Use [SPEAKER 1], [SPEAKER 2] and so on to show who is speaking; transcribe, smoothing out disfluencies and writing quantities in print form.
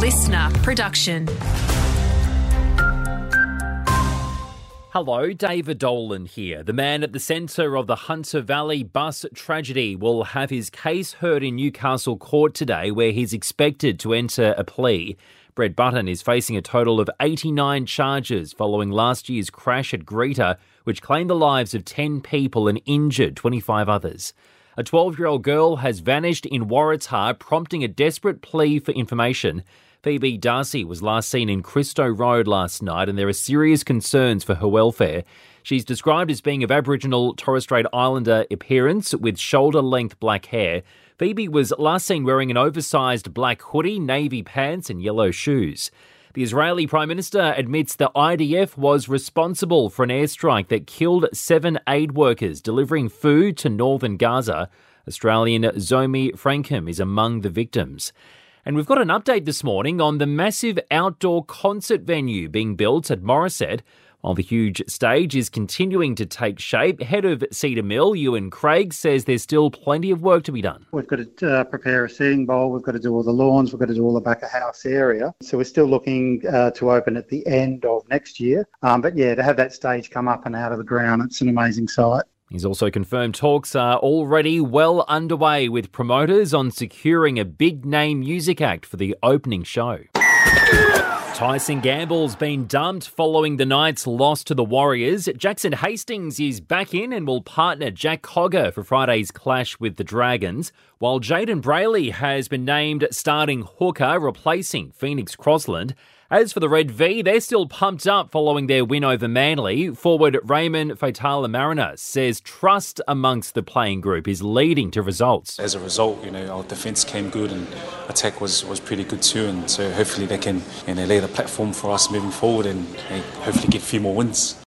[SPEAKER 1] listener production.
[SPEAKER 2] Hello, David Dolan here. The man at the centre of the Hunter Valley bus tragedy will have his case heard in Newcastle Court today, where he's expected to enter a plea. Brett Button is facing a total of 89 charges following last year's crash at Greta, which claimed the lives of 10 people and injured 25 others. A 12-year-old girl has vanished in Waratah, prompting a desperate plea for information. Phoebe Darcy was last seen in Cristo Road last night, and there are serious concerns for her welfare. She's described as being of Aboriginal Torres Strait Islander appearance with shoulder-length black hair. Phoebe was last seen wearing an oversized black hoodie, navy pants and yellow shoes. The Israeli Prime Minister admits the IDF was responsible for an airstrike that killed 7 aid workers delivering food to northern Gaza. Australian Zomi Frankham is among the victims. And we've got an update this morning on the massive outdoor concert venue being built at Morisset. While the huge stage is continuing to take shape, head of Cedar Mill, Ewan Craig, says there's still plenty of work to be done.
[SPEAKER 3] We've got to prepare a seating bowl, we've got to do all the lawns, we've got to do all the back of house area. So we're still looking to open at the end of next year. But yeah, to have that stage come up and out of the ground, it's an amazing sight.
[SPEAKER 2] He's also confirmed talks are already well underway with promoters on securing a big-name music act for the opening show. Tyson Gamble's been dumped following the Knights' loss to the Warriors. Jackson Hastings is back in and will partner Jack Cogger for Friday's clash with the Dragons, while Jaden Brayley has been named starting hooker, replacing Phoenix Crossland. As for the Red V, they're still pumped up following their win over Manly. Forward Raymond Faitala-Mariner says trust amongst the playing group is leading to results.
[SPEAKER 4] As a result, our defence came good and attack was pretty good too, and so hopefully they can lay the platform for us moving forward and hopefully get a few more wins.